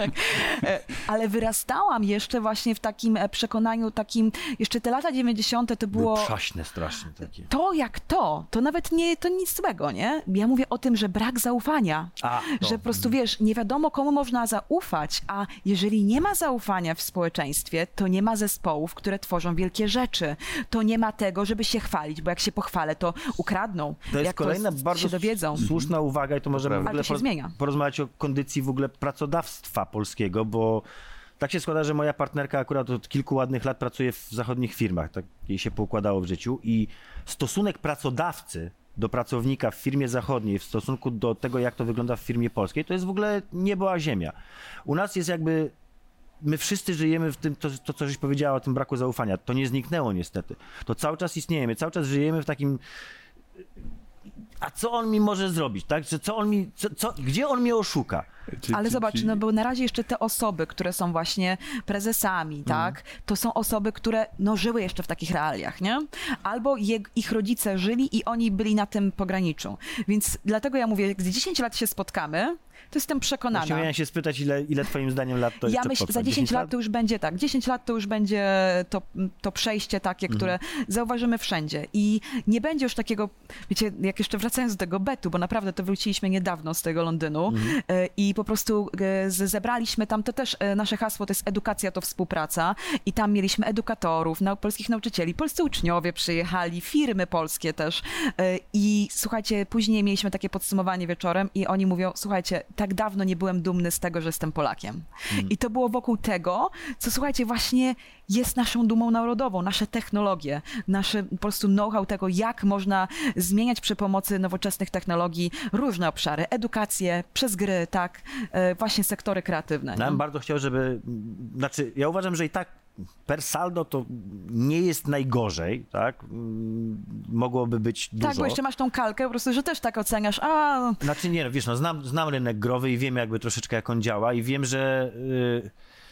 E, ale wyrastałam jeszcze właśnie w takim e, przekonaniu, takim, jeszcze te lata dziewięćdziesiąte to Było było przaśne strasznie takie. to jak to, to nawet nie, to nic złego, nie? Ja mówię o tym, że brak zaufania, A, to. że po prostu wiesz, nie wiadomo komu można zaufać, a jeżeli nie ma zaufania w społeczeństwie, to nie ma zespołów, które tworzą wielkie rzeczy, to nie ma tego, żeby się chwalić, bo jak się pochwalę, to ukradną, To jest jak kolejna to s- bardzo się dowiedzą. słuszna uwaga i to możemy w prawda. ogóle Ale to się por- zmienia. porozmawiać o kondycji w ogóle pracodawstwa polskiego, bo tak się składa, że moja partnerka akurat od kilku ładnych lat pracuje w zachodnich firmach, tak jej się poukładało w życiu i stosunek pracodawcy do pracownika w firmie zachodniej w stosunku do tego, jak to wygląda w firmie polskiej, to jest w ogóle niebo a ziemia. U nas jest jakby my wszyscy żyjemy w tym, to, to co żeś powiedziała o tym braku zaufania. To nie zniknęło niestety. To cały czas istnieje. My cały czas żyjemy w takim a co on mi może zrobić, tak? Że co on mi, co, co, gdzie on mnie oszuka? Czy- Ale czy- zobacz, czy- no bo na razie jeszcze te osoby, które są właśnie prezesami, Mhm. tak, to są osoby, które no, żyły jeszcze w takich realiach, nie? Albo je, ich rodzice żyli i oni byli na tym pograniczu. Więc dlatego ja mówię, jak za dziesięć lat się spotkamy, to jestem przekonana. Właśnie miałem się spytać, ile, ile twoim zdaniem lat to Ja jeszcze myślę, potrwa? za dziesięć lat to już będzie tak. dziesięć lat to już będzie to, to przejście takie, Mhm. które zauważymy wszędzie. I nie będzie już takiego, wiecie, jak jeszcze wracając do tego betu, bo naprawdę to wróciliśmy niedawno z tego Londynu Mhm. e, i i po prostu e, z- zebraliśmy tam, to też e, nasze hasło to jest edukacja to współpraca i tam mieliśmy edukatorów, nau- polskich nauczycieli, polscy uczniowie przyjechali, firmy polskie też e, i słuchajcie, później mieliśmy takie podsumowanie wieczorem i oni mówią, słuchajcie, tak dawno nie byłem dumny z tego, że jestem Polakiem. I to było wokół tego, co słuchajcie, właśnie jest naszą dumą narodową, nasze technologie, nasze po prostu know-how tego, jak można zmieniać przy pomocy nowoczesnych technologii różne obszary, edukację, przez gry, tak, e, właśnie sektory kreatywne. Ja nie? bym bardzo chciał, żeby, znaczy ja uważam, że i tak per saldo to nie jest najgorzej, tak? Mm, Mogłoby być dużo. Tak, bo jeszcze masz tą kalkę po prostu, że też tak oceniasz, a Znaczy nie, no wiesz, no znam, znam rynek growy i wiem jakby troszeczkę jak on działa i wiem, że yy,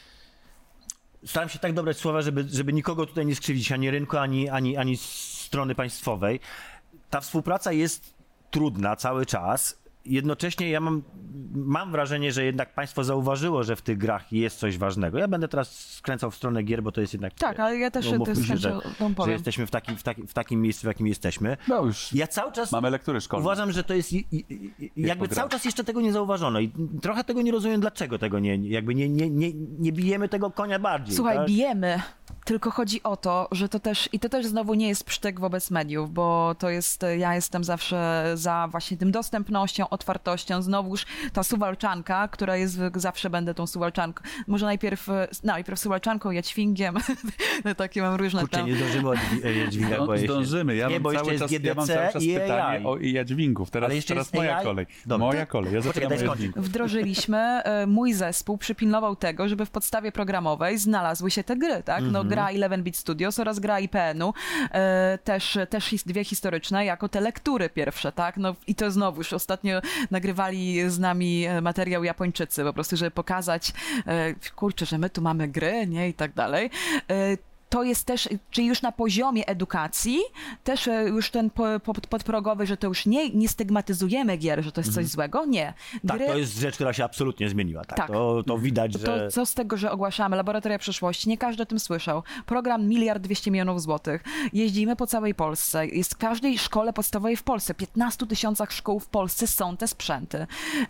staram się tak dobrać słowa, żeby, żeby nikogo tutaj nie skrzywdzić, ani rynku, ani, ani, ani strony państwowej. Ta współpraca jest trudna cały czas. Jednocześnie ja mam, mam wrażenie, że jednak państwo zauważyło, że w tych grach jest coś ważnego. Ja będę teraz skręcał w stronę gier, bo to jest jednak... tak, ale ja też no, to umówmy z się, że, chęcią tą że powiem. jesteśmy w, taki, w, taki, w takim miejscu, w jakim jesteśmy. No już Ja cały czas... mamy lektury szkolne. Uważam, że to jest i- i- i- jakby pogra. cały czas jeszcze tego nie zauważono i trochę tego nie rozumiem, dlaczego tego nie, jakby nie, nie, nie, nie bijemy tego konia bardziej. Słuchaj, tak? bijemy, tylko chodzi o to, że to też, i to też znowu nie jest psztyk wobec mediów, bo to jest, ja jestem zawsze za właśnie tym dostępnością, otwartością, znowuż ta Suwalczanka, która jest, zawsze będę tą Suwalczanką, może najpierw, no, najpierw Suwalczanką, Jaćwingiem, takie mam różne Kurczę, tam. nie zdążymy od dźwigach, No, boję się. zdążymy. Ja Nie, mam bo cały jeszcze czas, jest ja mam cały G D C czas i pytanie A I. o jadźwingów. Teraz, Ale jeszcze teraz jest moja A I? kolej. Dobra. Moja kolej. Ja Poczekaj, zapytam daj o skończyć. jadźwingów. Wdrożyliśmy, e, mój zespół przypilnował tego, żeby w podstawie programowej znalazły się te gry, tak? No gra eleven bit Studios oraz gra I P N u, e, też, też his- dwie historyczne, jako te lektury pierwsze, tak? No i to znowuż, ostatnio nagrywali z nami e, materiał Japończycy, po prostu, żeby pokazać, e, kurczę, że my tu mamy gry, nie? I tak dalej. E, to jest też, czyli już na poziomie edukacji, też e, już ten po, po, podprogowy, że to już nie, nie stygmatyzujemy gier, że to jest coś złego, nie. Tak, Gry, to jest rzecz, która się absolutnie zmieniła. Tak, Tak. To, to widać, że... to co z tego, że ogłaszamy Laboratoria Przyszłości? Nie każdy o tym słyszał. Program miliard dwieście milionów złotych. Jeździmy po całej Polsce. Jest w każdej szkole podstawowej w Polsce. piętnastu tysiącach szkół w Polsce są te sprzęty.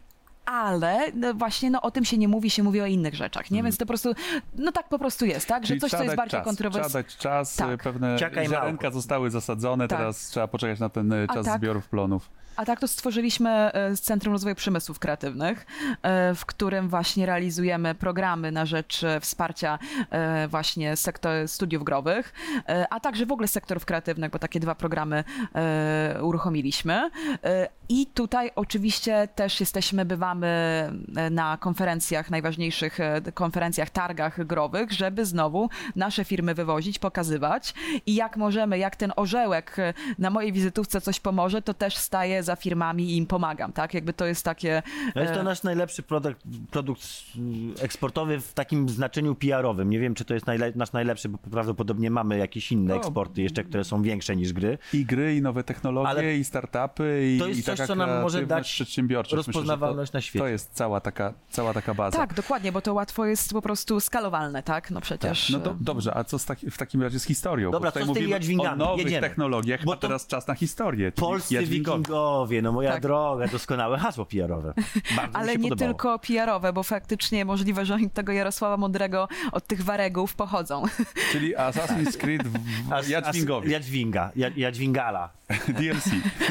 Ale no właśnie no, o tym się nie mówi, się mówi o innych rzeczach, nie? Więc to po prostu, no tak po prostu jest, tak? Że Czyli coś, co trzeba jest dać bardziej czas, kontrowersyjne. Trzeba dać czas, Tak. pewne Czekaj, ziarenka małpo. zostały zasadzone, Tak. teraz trzeba poczekać na ten e, A czas tak? zbiorów plonów. A tak to stworzyliśmy e, Centrum Rozwoju Przemysłów Kreatywnych, e, w którym właśnie realizujemy programy na rzecz e, wsparcia e, właśnie sektor studiów growych, e, a także w ogóle sektorów kreatywnych, bo takie dwa programy e, uruchomiliśmy. E, I tutaj oczywiście też jesteśmy, bywamy e, na konferencjach, najważniejszych e, konferencjach, targach growych, żeby znowu nasze firmy wywozić, pokazywać i jak możemy, jak ten orzełek e, na mojej wizytówce coś pomoże, to też staję za firmami i im pomagam, tak? Jakby to jest takie... No jest to e, nasz najlepszy produkt, produkt y, eksportowy w takim znaczeniu P R-owym. Nie wiem, czy to jest najle- nasz najlepszy, bo prawdopodobnie mamy jakieś inne No. eksporty jeszcze, które są większe niż gry. I gry, i nowe technologie, Ale i startupy, i, to jest i coś, taka co nam może kreatywność, dać przedsiębiorczość. Myślę, że rozpoznawalność to, na świecie. To jest cała taka, cała taka baza. Tak, dokładnie, bo to łatwo jest po prostu skalowalne, tak? No Tak. przecież... No do, dobrze, a co z taki, w takim razie z historią? Dobra, Bo tutaj co z tymi mówimy jadźwingami? o nowych Jedziemy. technologiach, Bo a to teraz czas na historię. czyli Polscy jadźwingowie. wikingowie, no moja Tak. droga, doskonałe hasło P R-owe. Bardzo mi Ale się nie podobało. tylko P R-owe, bo faktycznie możliwe, że oni tego Jarosława Mądrego od tych waregów pochodzą. Czyli Assassin's Creed w As- jadźwingowie. as- Jadźwinga, Jad- Jadźwingala. D L C.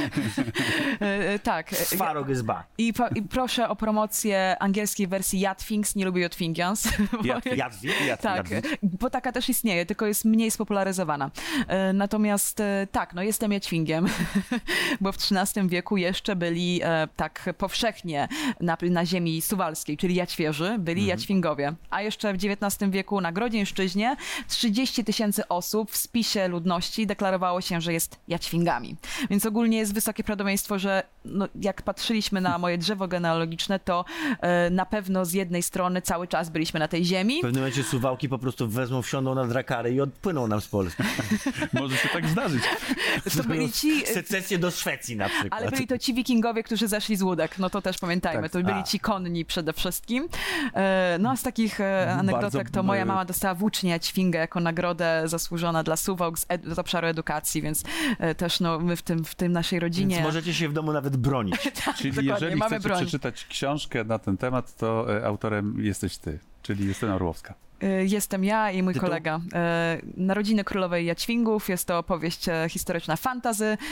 E, e, tak. E, Swarog is back. I, po, I proszę o promocję angielskiej wersji Jadwings, nie lubię Jadwingians. Jad- Jadwing? Tak, Jadwing. bo taka też istnieje, tylko jest mniej spopularyzowana. E, Natomiast e, tak, no jestem Jadwingiem, bo w trzynastym wieku jeszcze byli e, tak powszechnie na, na ziemi suwalskiej, czyli Jaćwierzy, byli Jadźwingowie. A jeszcze w dziewiętnastym wieku na Grodzieńszczyźnie trzydzieści tysięcy osób w spisie ludności deklarowało się, że jest Jadźwingami. Więc ogólnie jest wysokie prawdopodobieństwo, że no, jak patrzyliśmy na moje drzewo genealogiczne, to e, na pewno z jednej strony cały czas byliśmy na tej ziemi, W pewnym momencie Suwałki po prostu wezmą, wsiądą na drakary i odpłyną nam z Polski. Może się tak zdarzyć. to byli ci... Secesję do Szwecji na przykład. Ale byli to ci wikingowie, którzy zeszli z łódek, no to też pamiętajmy, Tak. to byli A. ci konni przede wszystkim. E, No a z takich e, anegdotek Bardzo, to moja e, mama dostała włócznię Ćwingę jako nagrodę zasłużona dla Suwałk z, ed- z obszaru edukacji, więc e, też no, my w tym, w tym naszej rodzinie... Więc możecie się w domu nawet bronić. Tak, Czyli dokładnie, jeżeli mamy chcecie broń. przeczytać czytać książkę na ten temat, to e, autorem jesteś ty, czyli Justyna Orłowska. Y, Jestem ja i mój Tytuł? kolega. Y, Narodziny Królowej Jaćwingów. Jest to opowieść e, historyczna fantasy y,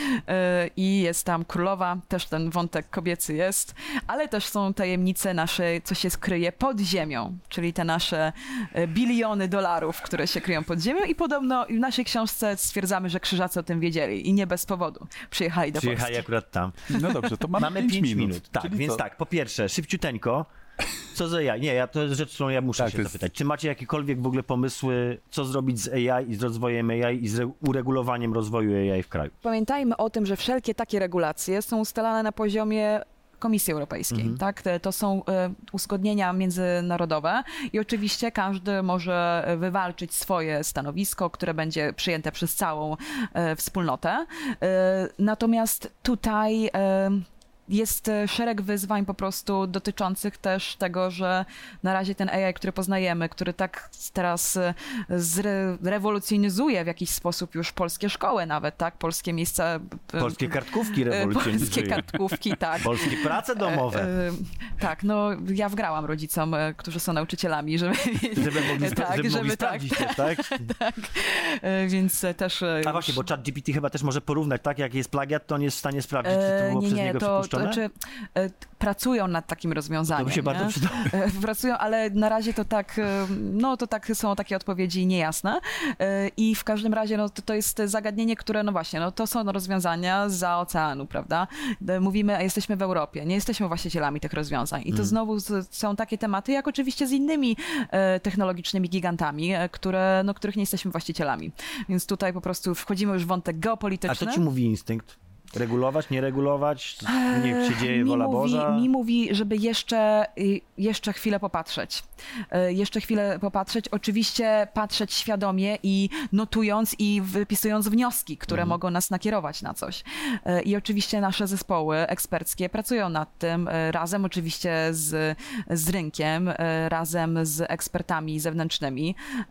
i jest tam królowa. Też ten wątek kobiecy jest, ale też są tajemnice nasze, co się skryje pod ziemią, czyli te nasze e, biliony dolarów, które się kryją pod ziemią i podobno w naszej książce stwierdzamy, że krzyżacy o tym wiedzieli i nie bez powodu przyjechali do Przyjechali Polski. akurat tam. No dobrze, to mamy, Mamy pięć pięć minut. minut. Tak, Czyli więc co? tak, po pierwsze, szybciuteńko. Co za A I? Nie, ja, to jest rzecz, którą ja muszę Tak, się to jest- zapytać. Czy macie jakiekolwiek w ogóle pomysły, co zrobić z A I i z rozwojem A I i z uregulowaniem rozwoju A I w kraju? Pamiętajmy o tym, że wszelkie takie regulacje są ustalane na poziomie Komisji Europejskiej, Mhm. tak? Te- To są e, uzgodnienia międzynarodowe i oczywiście każdy może wywalczyć swoje stanowisko, które będzie przyjęte przez całą e, wspólnotę. E, natomiast tutaj e, jest e, szereg wyzwań po prostu dotyczących też tego, że na razie ten A I, który poznajemy, który tak teraz e, zre- rewolucjonizuje w jakiś sposób już polskie szkoły nawet, tak? Polskie miejsca... e, Polskie kartkówki e, Polskie rewolucjonizują. kartkówki, tak. Polskie prace domowe. E, e, tak, no ja wgrałam rodzicom, e, którzy są nauczycielami, żeby... Żeby mogli, spra- tak, żeby mogli żeby tak. sprawdzić też, tak? tak. E, więc e, też... e, A już- właśnie, bo ChatGPT chyba też może porównać, tak? Jak jest plagiat, to on jest w stanie sprawdzić, czy to E, było nie, przez nie, niego to, to przypuszczone? znaczy e, t- pracują nad takim To rozwiązaniem. by się bardzo nie? przydało. E, Pracują, ale na razie to tak, e, no to tak są takie odpowiedzi niejasne. E, I w każdym razie no, to, to jest zagadnienie, które no właśnie, no to są rozwiązania za oceanu, prawda? E, Mówimy, a jesteśmy w Europie, nie jesteśmy właścicielami tych rozwiązań. I to Mm. znowu z, są takie tematy, jak oczywiście z innymi e, technologicznymi gigantami, e, które, no, których nie jesteśmy właścicielami. Więc tutaj po prostu wchodzimy już w wątek A geopolityczny. co ci mówi instynkt? Regulować, nie regulować? Niech się dzieje mi wola mówi, Boża? Mi mówi, żeby jeszcze, y, jeszcze chwilę popatrzeć. Y, Jeszcze chwilę popatrzeć. Oczywiście patrzeć świadomie i notując i wypisując wnioski, które Mhm. mogą nas nakierować na coś. Y, I oczywiście nasze zespoły eksperckie pracują nad tym y, razem oczywiście z, z rynkiem, y, razem z ekspertami zewnętrznymi y,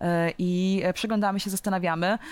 i przyglądamy się, zastanawiamy. Y,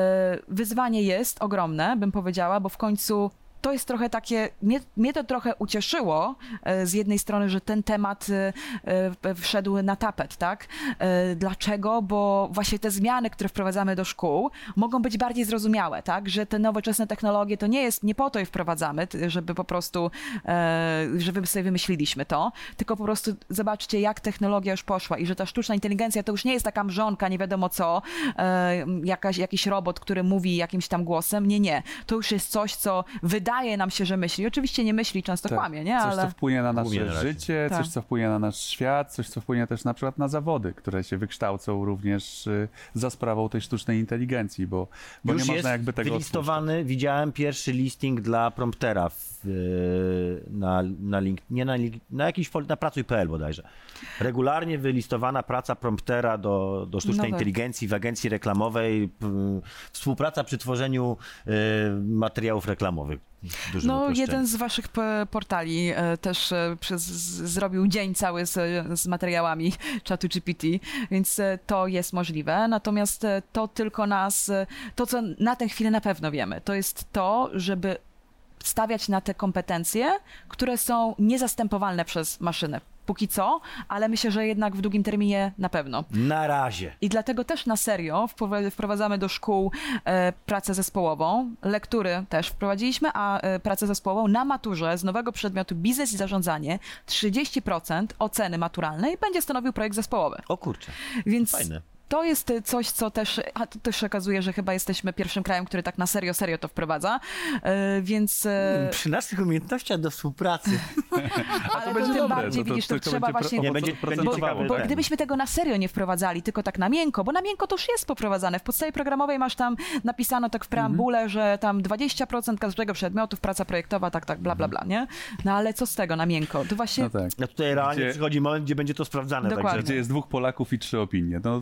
Wyzwanie jest ogromne, bym powiedziała, bo w końcu to jest trochę takie, mnie, mnie to trochę ucieszyło e, z jednej strony, że ten temat e, e, wszedł na tapet, tak? E, Dlaczego? Bo właśnie te zmiany, które wprowadzamy do szkół, mogą być bardziej zrozumiałe, tak? Że te nowoczesne technologie to nie jest, nie po to je wprowadzamy, t- żeby po prostu, e, żeby sobie wymyśliliśmy to, tylko po prostu zobaczcie, jak technologia już poszła i że ta sztuczna inteligencja to już nie jest taka mrzonka, nie wiadomo co, e, jakaś, jakiś robot, który mówi jakimś tam głosem. Nie, nie. To już jest coś, co wydaje nam się, że myśli. Oczywiście nie myśli, często Tak. kłamie, nie? Coś, co Ale wpłynie na Głównie nasze na razie. życie, Tak. coś, co wpłynie na nasz świat, coś, co wpłynie też na przykład na zawody, które się wykształcą również y, za sprawą tej sztucznej inteligencji, bo, bo Już nie jest można jakby tego wylistowany, widziałem pierwszy listing dla promptera w, yy, na, na link, nie na link, na jakiś fol- na pracuj kropka p l bodajże. Regularnie wylistowana praca promptera do, do sztucznej No tak. inteligencji w agencji reklamowej, p- współpraca przy tworzeniu yy, materiałów reklamowych. w dużym no, uproszczeniu. jeden z waszych p- portali e, też e, przez, z, zrobił dzień cały z, z materiałami czatu G P T, więc e, to jest możliwe. Natomiast e, to tylko nas, e, to co na tę chwilę na pewno wiemy, to jest to, żeby stawiać na te kompetencje, które są niezastępowalne przez maszynę. Póki co, ale myślę, że jednak w długim terminie na pewno. Na razie. I dlatego też na serio wprowa- wprowadzamy do szkół e, pracę zespołową, lektury też wprowadziliśmy, a e, pracę zespołową na maturze z nowego przedmiotu biznes i zarządzanie trzydzieści procent oceny maturalnej będzie stanowił projekt zespołowy. O kurczę, Więc fajne. to jest e, coś, co też, a to też się okazuje, że chyba jesteśmy pierwszym krajem, który tak na serio, serio to wprowadza, e, więc... e, Przy naszych umiejętnościach do współpracy. ale to, będzie tym dobre, bardziej, to- to widzisz, to tylko trzeba będzie pro- właśnie... Nie, będzie, będzie Bo- ciekawy Bo ten. gdybyśmy tego na serio nie wprowadzali, tylko tak na miękko, bo na miękko to już jest poprowadzane. W podstawie programowej masz tam napisano tak w preambule, że tam dwadzieścia procent każdego przedmiotu, praca projektowa, tak, tak, bla, bla, bla, nie? No ale co z tego na miękko? To właśnie... No tak. No tutaj realnie Gdzie- przychodzi moment, gdzie będzie to sprawdzane. Dokładnie. Także Gdzie jest dwóch Polaków i trzy opinie. No,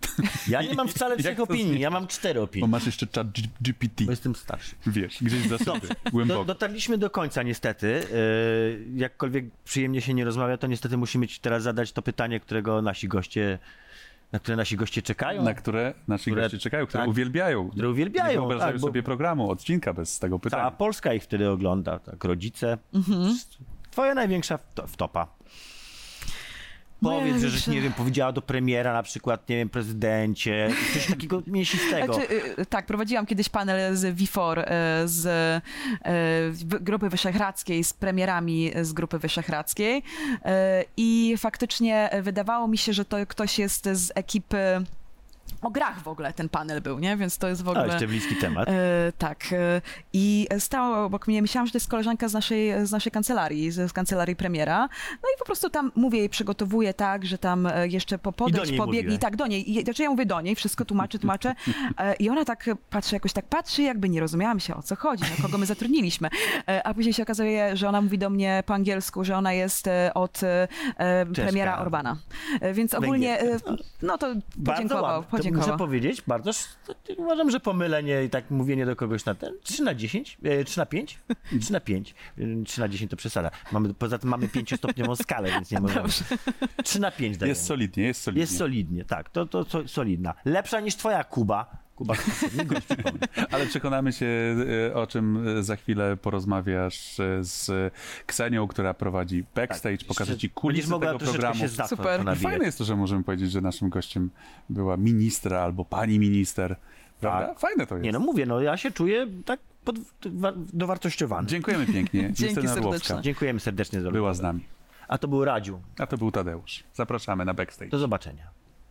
ja nie mam wcale Jak trzech to opinii, zmienić? ja mam cztery bo opinii, masz jeszcze czat G P T, bo jestem starszy. wiesz, gdzieś za sobie, Do, głęboko. dotarliśmy do końca niestety. Yy, jakkolwiek przyjemnie się nie rozmawia, to niestety musimy ci teraz zadać to pytanie, którego nasi goście, na które nasi goście czekają, Na które nasi Które- goście czekają, które tak. uwielbiają. które Nie uwielbiają. wyobrażają Tak, bo sobie programu, odcinka bez tego cała pytania. Polska ich wtedy ogląda, tak, rodzice, Mhm. Twoja największa wto- wtopa. Moja Powiedz, że żeś, największa- nie wiem, powiedziała do premiera na przykład, nie wiem, prezydencie, coś takiego mięsistego. Znaczy, y, tak, prowadziłam kiedyś panel z V cztery, y, z y, w- Grupy Wyszehradzkiej, z premierami z Grupy Wyszehradzkiej y, i faktycznie wydawało mi się, że to ktoś jest z ekipy. O grach w ogóle ten panel był, nie? Więc to jest w A, ogóle... jeszcze bliski temat. E, tak. E, I stała obok mnie, myślałam, że to jest koleżanka z naszej, z naszej kancelarii, z, z kancelarii premiera. No i po prostu tam mówię jej, przygotowuję tak, że tam e, jeszcze po podejść, niej pobiegli. mówiłeś. Tak, do niej. I, znaczy ja mówię do niej, wszystko tłumaczę, tłumaczę. E, I ona tak patrzy, jakoś tak patrzy, jakby nie rozumiałam się, o co chodzi, na kogo my zatrudniliśmy. E, a później się okazuje, że ona mówi do mnie po angielsku, że ona jest e, od e, premiera Orbana. E, więc ogólnie, e, no to podziękował, ładne. To podziękował. muszę powiedzieć, bardzo, sz- uważam, że pomylenie i tak mówienie do kogoś na ten, trzy na dziesięć, e, trzy na pięć, trzy na pięć, e, trzy na dziesięć to przesada. Mamy, poza tym mamy pięciostopniową skalę, więc nie możemy. trzy na pięć dajemy. Jest solidnie, jest solidnie. Jest solidnie, tak, to, to, to solidna. Lepsza niż twoja Kuba. Kuba, nie gość, przypomnę. Ale przekonamy się, e, o czym e, za chwilę porozmawiasz e, z Ksenią, która prowadzi backstage, Tak, pokaże jeszcze ci kulisy będziesz mogła tego troszeczkę programu. się za to Super. nawijać. Fajne jest to, że możemy powiedzieć, że naszym gościem była ministra albo pani minister. Prawda? Tak. Fajne to jest. Nie no, mówię, no ja się czuję tak pod, wa- dowartościowany. Dziękujemy pięknie. Dzięki Justyna serdeczne. Orłowska Dziękujemy serdecznie za była z nami. A to był Radziu. A to był Tadeusz. Zapraszamy na backstage. Do zobaczenia.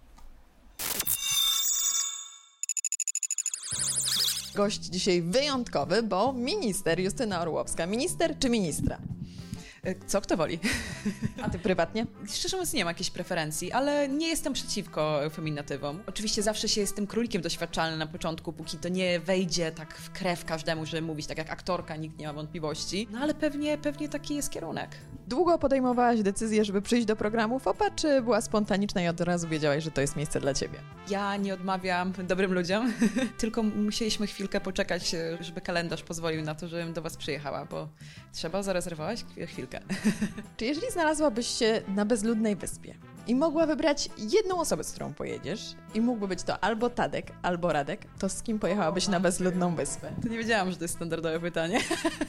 Gość dzisiaj wyjątkowy, bo minister Justyna Orłowska. Minister czy ministra? E, Co kto woli? A ty prywatnie? Szczerze mówiąc nie mam jakiejś preferencji, ale nie jestem przeciwko feminatywom. Oczywiście zawsze się jest tym królikiem doświadczalnym na początku, póki to nie wejdzie tak w krew każdemu, żeby mówić tak jak aktorka, nikt nie ma wątpliwości. No ale pewnie, pewnie taki jest kierunek. Długo podejmowałaś decyzję, żeby przyjść do programu FOPA, czy była spontaniczna i od razu wiedziałaś, że to jest miejsce dla ciebie? Ja nie odmawiam dobrym ludziom, tylko musieliśmy chwilkę poczekać, żeby kalendarz pozwolił na to, żebym do was przyjechała, bo trzeba zarezerwować chwilkę. Czy jeżeli znalazłabyś się na bezludnej wyspie i mogła wybrać jedną osobę, z którą pojedziesz i mógłby być to albo Tadek, albo Radek, to z kim pojechałabyś na bezludną wyspę? To nie wiedziałam, że to jest standardowe pytanie.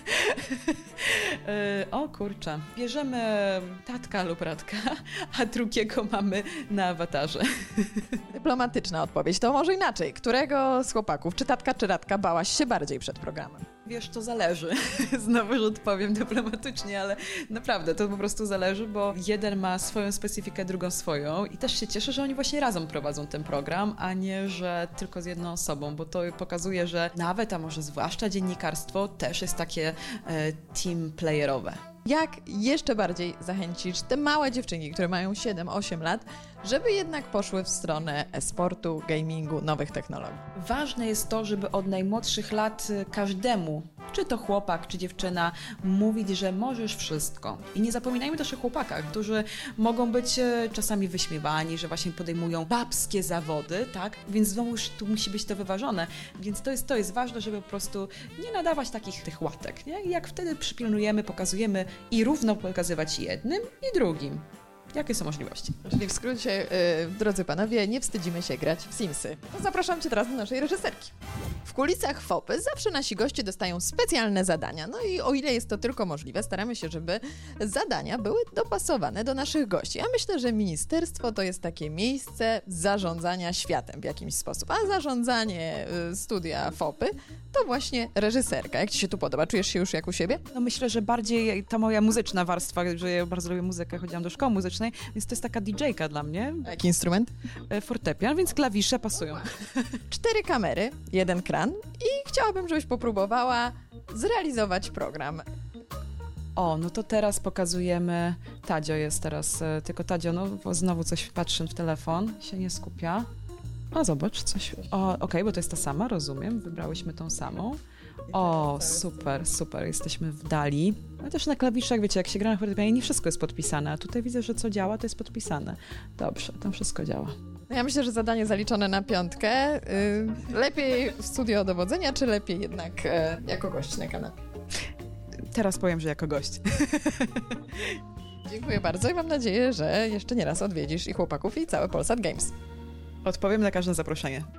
E, o kurczę. Bierzemy tatka lub radka, a drugiego mamy na awatarze. Dyplomatyczna odpowiedź, to może inaczej. Którego z chłopaków, czy Tatka, czy Radka, bałaś się bardziej przed programem? Wiesz, to zależy. Znowu, że odpowiem dyplomatycznie, ale naprawdę to po prostu zależy, bo jeden ma swoją specyfikę, drugą swoją i też się cieszę, że oni właśnie razem prowadzą ten program, a nie, że tylko z jedną osobą, bo to pokazuje, że nawet, a może zwłaszcza dziennikarstwo też jest takie e, team playerowe. Jak jeszcze bardziej zachęcić te małe dziewczynki, które mają siedem osiem lat, żeby jednak poszły w stronę e-sportu, gamingu, nowych technologii? Ważne jest to, żeby od najmłodszych lat y, każdemu, czy to chłopak, czy dziewczyna, mówić, że możesz wszystko. I nie zapominajmy też o chłopakach, którzy mogą być y, czasami wyśmiewani, że właśnie podejmują babskie zawody, tak? Więc znowu już tu musi być to wyważone. Więc to jest, to jest ważne, żeby po prostu nie nadawać takich tych łatek, nie? I jak wtedy przypilnujemy, pokazujemy i równo pokazywać jednym i drugim. Jakie są możliwości? Czyli w skrócie, yy, drodzy panowie, nie wstydzimy się grać w Simsy. To zapraszam cię teraz do naszej reżyserki. W kulisach FOPy zawsze nasi goście dostają specjalne zadania. No i o ile jest to tylko możliwe, staramy się, żeby zadania były dopasowane do naszych gości. Ja myślę, że ministerstwo to jest takie miejsce zarządzania światem w jakiś sposób. A zarządzanie y, studia FOPy to właśnie reżyserka. Jak ci się tu podoba? Czujesz się już jak u siebie? No myślę, że bardziej ta moja muzyczna warstwa, że ja bardzo lubię muzykę, chodziłam do szkoły muzycznej, więc to jest taka didżejka dla mnie, A jaki instrument? e, fortepian, więc klawisze pasują. Cztery kamery, jeden kran i chciałabym, żebyś popróbowała zrealizować program. O, no to teraz pokazujemy, Tadzio jest teraz, e, tylko Tadzio, no bo znowu coś patrzy w telefon, się nie skupia. O, zobacz, coś, o, okej, bo to jest ta sama, rozumiem, wybrałyśmy tą samą. O, super, super, jesteśmy w dali. No też na klawiszach, wiecie, jak się gra na fortepianie, nie wszystko jest podpisane, a tutaj widzę, że co działa, to jest podpisane. Dobrze, tam wszystko działa. No ja myślę, że zadanie zaliczone na piątkę. Yy, lepiej w studio dowodzenia, czy lepiej jednak e, jako gość na kanapie? Teraz powiem, że jako gość. Dziękuję bardzo i mam nadzieję, że jeszcze nie raz odwiedzisz i chłopaków, i cały Polsat Games. Odpowiem na każde zaproszenie.